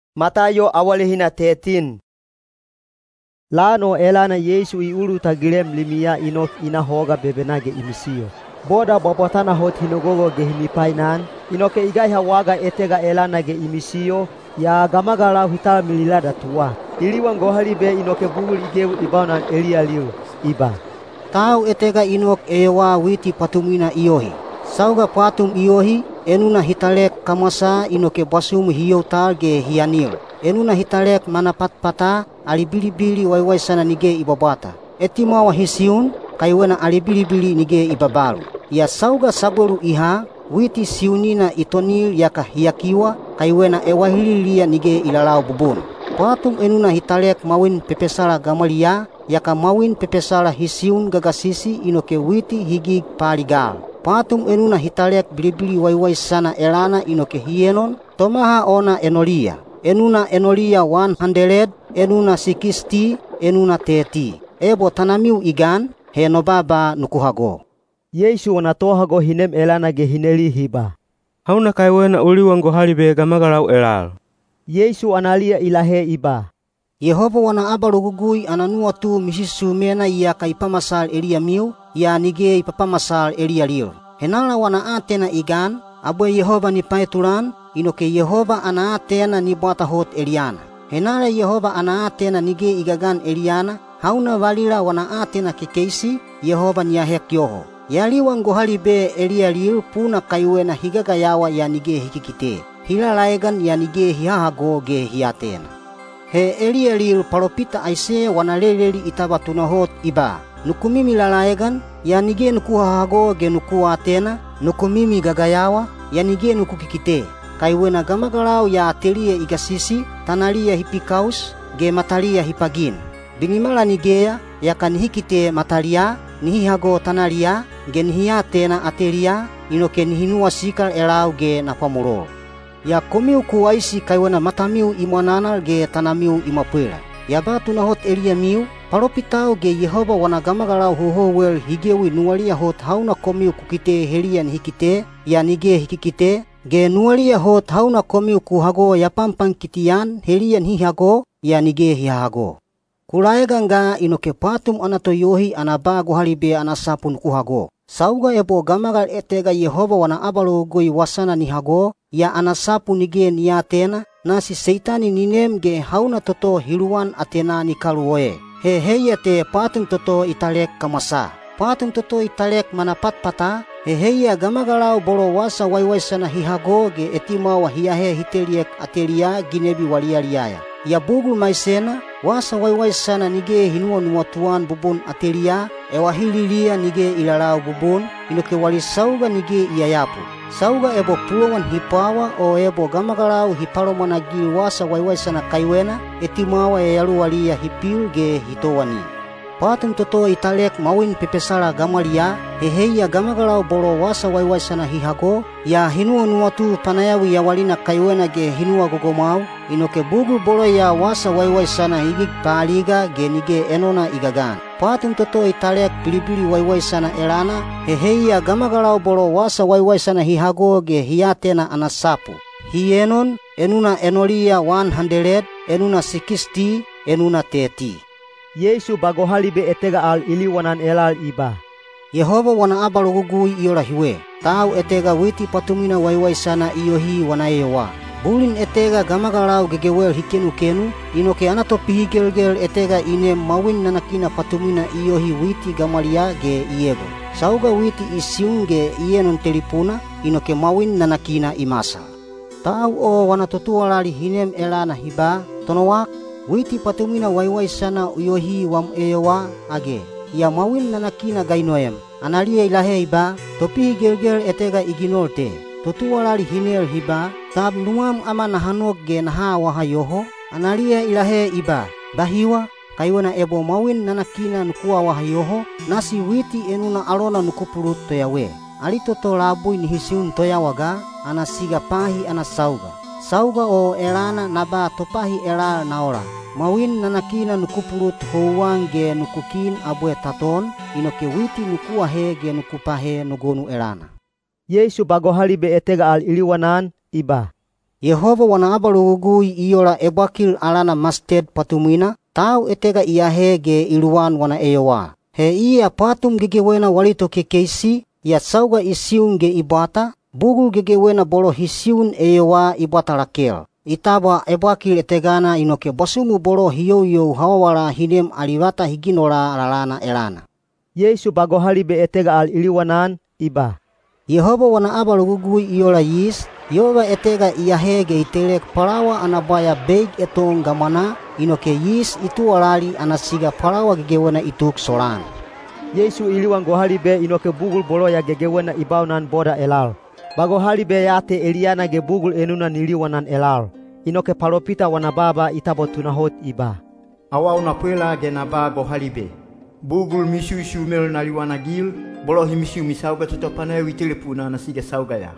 Matayo awalihina 13. Lano elana Yesu iulu tagilem limia inok ina hoga bebenage imisio. Boda bobotana hot hinogogo ge himipainan, inoke igai hawaga etega elana ge imisio, ya gamagala hital mililada tua. Iliwan gohali be inoke bugul igeu ibaunan Elia liu, iba. Tau etega inok ewa witi patumina iohi. Sauga patum iohi, enuna hitalek kamasa inoke basum hiyo ge hianil. Enuna hitalek manapatpata, alibili-bili waiwai sana nige ibabata. Etimawa hisiun, kaiwena alibili-bili nige ibabalu. Ya sauga saburu iha, witi siunina itonil yaka hiyakiwa, kaiwena ewahililia nige ilalau bubun. Patum enuna hitalek mawin pepesala gamalia, yaka mawin pepesala hisiun gagasisi inoke witi higig paligal. Patum enuna hitalek bili-bili waiwai sana elana inoke hienon, tomaha ona enolia. Enuna enolia 100, enuna 60, enuna 30. Ebo tanamiu igan, henobaba nukuhago. Yesu wanatohago hinem elana ge hineli hiba. Hauna kaiwena uliwan gohali be gamagalau elal. Yesu analia ilahe iba. Yehova wana abalugugui ananua tu misisu mena iya kaipamasal elia miu, ya nige ipapamasal elia liu. Henala wana atena igan, abwe Yehova ni paetulan, inoke Yehova ana atena ni bata hot Eliana. Henala Yehova ana atena nige igagan Eliana, hauna valila wana atena kekeisi, Yehova ni ahek yoho. Yaliwan gohali be Elia liu puna kaiwena higagayawa ya nige hikikite. Hila laegan ya nige hihahago ge hiatena. He Elia liu paropita aise wana leleli itabatuna hot iba. Nukumimi lalaegan, ya nige nukuhahago ge nukuatena, nukumimi gagayawa, ya nige nukukikite. Kaiwena gamagalau ya atelia igasisi, tanalia hipikaus, ge matalia hipagin. Binimala nigeya, ya kanihikite matalia, nihihago tanalia, ge nihiatena atelia, inoke nihinua sikal elau ge napamurol. Ya komiu kuwaisi kaiwena matamiu imananal ge tanamiu imapela. Ya batu na hot elia miu, paropitau ge Yehova wana gamagalau hohowel higewi nualia hot hauna komiu kukite helian hikite, ya nige hikikite, ge nualia hot hauna komiu kuhago ya pampang kitian helian hihago, ya nige hihago. Kulaega nga inoke patum anato yohi anabago halibe anasapun kuhago. Sauga ebo gamagal etega Yehova wana abalugui wasana nihago, ya anasapu nige niatena, nasi seitani ninem ge hauna toto hiluan atena nikaluoe. Heheyate patum toto italek kamasa. Patum toto italek manapatpata, heheya gamagalau bolo wasa waiwai sana hihago ge etimawa hiahe hiteliek atelia ginebi walialiaya. Ya bugul maisena, wasa waiwai sana nige hinua nuatuan bubun atelia, ewahililia nige ilalau bubun, inoke wali sauga nige iayapu. Sauga ebo puluan hipawa o ebo gamagalau hipalo managil wasa waiwai sana kaiwena, etimawa yalu walia hipil ge hitowani. Patum toto italek mawin pepesala gamalia, heheya gamagalau bolo wasa waiwai sana hihago, ya hinua nuatu panayawi ya walina kaiwena ge hinua gogomau, inoke bugul bolo ya wasa waiwai sana higig paliga ge nige enona igagan. Patum toto italek pilipili waiwai sana elana, heheya gamagalau bolo wasa waiwai sana hihago ge hiatena anasapu. Hienon, enuna enolia 100, enuna 60, enuna 30. Yesu bagohali be etega al iliwanan elal iba. Yehova wana abalugugui iola hiwe. Tau etega witi patumina waiwai sana iohi wanaewa. Bulin etega gamagalau gegewel hikenu-kenu, inoke anato pihigel-gel etega ine mawin nanakina patumina iohi witi gamalia ge iego. Sauga witi isiun ge ienon telipuna, inoke mawin nanakina imasa. Tau o wana totua lali hinem elana hiba, tonowak, witi patumina waiwai sana uyohi wam ewa age. Ya mawin nanakina gainoem. Analia ilahe iba, topi gel-gel etega iginolte. Totua lali hinel hiba, tab nuam ama nahanok ge naha wahayoho. Analia ilahe iba, bahiwa, kaiwana ebo mawin nanakina nukua wahayoho, nasi witi enuna alona nukupurut toyawe. Alitoto labui nihisiun toyawaga, anasiga pahi anasauga. Sauga o elana naba topahi elal naola. Mawin nanakina nukupurut houang ge nukukin abue taton, inoke witi nukuahe ge nukupahe nugonu elana. Yesu bagohali be etega al iliwanan iba. Yehova wana abalugugui iola ebwakil alana masted patumina, tau etega iahe ge iluan wana eyowa. He ia patum gegewena walito kekeisi, ia sauga isiun ge ibata, bugul gegewena bolo hisiun eyowa ibata Rakel. Itaba ebwakil etegana inoke bosumu bolo hiyo hawawala hinem alivata higinola lalana elana. Yesu bagohalibe etega al iliwanan iba. Yehova wana abalugugui iola yis, Yoga etega iahe ge itelek parawa anabaya beg etong gamana inoke yis itu alali anasiga parawa gegewena ituk solan. Yesu iliwan gohalibe inoke bugul bolo ya gegewena ibaunan boda elal. Bagohalibe yate Eliana ge bugul enuna niliwanan elal. Inoke paropita wana baba itabo tunahot iba. Awa unapuela ge naba gohalibe. Bugul misu mel naliwana gil, bolo himisiu misauga tutopane witilepuna nasiga sauga ya.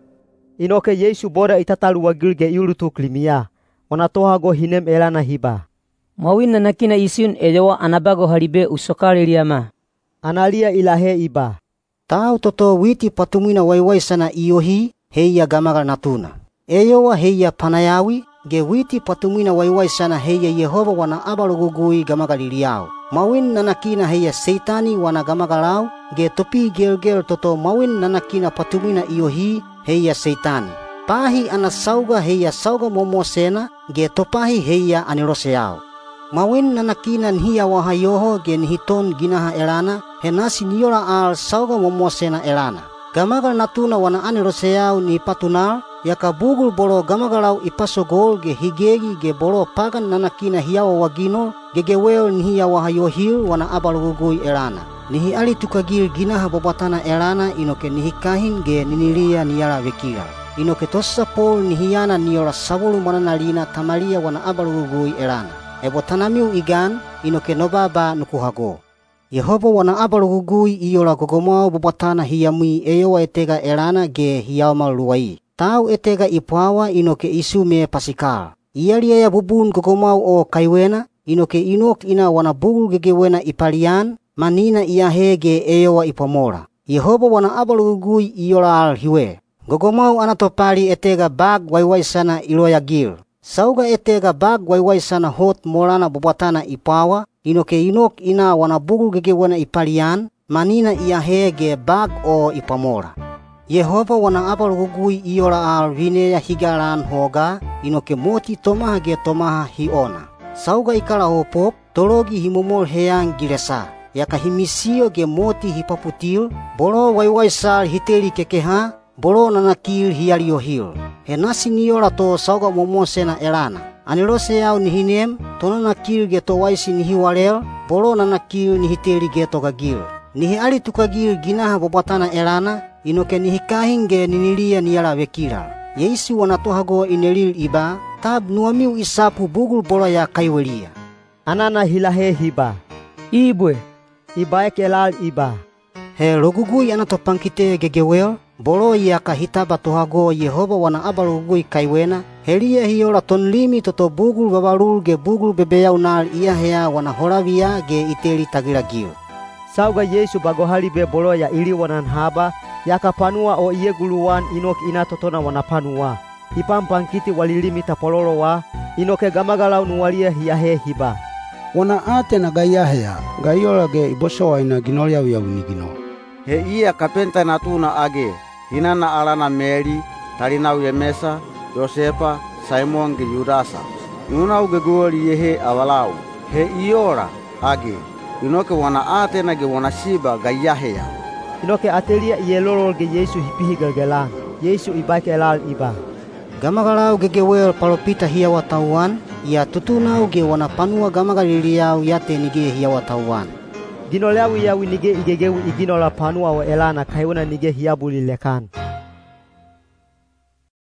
Inoke Yesu boda itatalu wagil ge iulutuk limia. Onatoha go hinem elana hiba. Mawin na nakina isun edewa anabago halibe usokali liama. Analia ilahe iba. Tau toto witi patumina waiwai sana iyohi heia gamagal natuna. Eyowa heia panayawi ge witi patumina waiwai sana heia Yehova wana abalugugui gamagaliliao. Mawin nanakina heia seitani wana gamagalau ge topi gel toto mawin nanakina patumina iyohi heia seitani. Pahi anasauga heia sauga momosena ge topahi heia aniroseao. Mawin nanakina nhia wahayoho ge nihiton ginaha elana henasi niola al sauga momosena elana. Gamagal natuna wana aniroseao ni patunal yaka bugul bolo gamagalau ipasogol ge higegi ge bolo pagan nanakina hiawa wagino gegewel nhia wahayohil wana abalugugui elana. Nihi ali tukagil ginaha bobatana elana inoke nihikahin ge ninilia niala vekila. Inoke tossa pol nihiyana niola sabulu mananalina tamalia wana abalugugui elana. Ebo tanamiu igan inoke nobaba nukuhago. Yehova wana abalugugui iola gogomao bobatana hiyamui eyowa etega elana ge hiyama luai. Tau etega ipuawa inoke isume pasikal. Ialia ya bubun gogomao o kaiwena inoke inok ina wana bugul gegewena ipalian manina iahe ge eyowa ipomora. Yehova wana abalugugui iola al hiwe. Gogomau anatopali etega bag waiwai sana iloya gil. Sauga etega bag waiwai sana hot molana bobatana ipawa inoke inok ina wana bugul gegewena ipalian manina iahe ge bag o ipamora. Yehova wana abalugugui iola al vineya higalan hoga inoke moti tomaha ge tomaha hiona. Sauga ikala hopop tologi himomol heyang gilesa. Yaka himisio ge moti hipaputil bolo waiwai sal hiteli kekeha bolo nanakil hialiohil. Henasi niola to sauga momosena elana. Anilose yao nihinem to nanakil ge to waisi nihiwalel bolo nanakil nihiteli ge to gagil. Nihi ali tukagil ginaha bobatana elana inoke nihikahin ge ninilia niala vekila. Yesu wanatohago inelil iba tab nuamiu isapu bugul bolo ya kaiwelia. Anana hilahe hiba. Ibwe. Ibaek elal iba. He logugui anatopangkite gegewel bolo yaka hitaba tohago Yehova wana abalugugui kaiwena helia hiola tonlimi toto bugul babalul ge bugul bebeyau nal ia hea wana horavia ge iteli tagilagil. Sauga Yesu bagohalibe bolo ya iliwanan haba yaka panua o ieguluwan inok ina totona wana panua. Ipampangkiti walilimi tapololo wa inoke gamagalau nuwalia hiahe hiba. Wana ate na gayahea gayola ge ibosowa ina ginolia winigino. He ia kapenta natuna age hinana alana Meri talinau Yemesa Yosepa Simon ge Yudasa nunau ge goli yehe awalau he iola age inoke wana ate na ge wana siba gayahea inoke atelia ielolol ge Yesu hipihi gelgelang. Yesu ibaik elal iba. Gamagalau gegewel palopita hiawa tauan ia tutunau ge wana panua gamagaliliau yate nige hiawa tauan. Ginoleawi yawi nige igegewi iginola panua o elana kaiwana nige hiabuli lekan.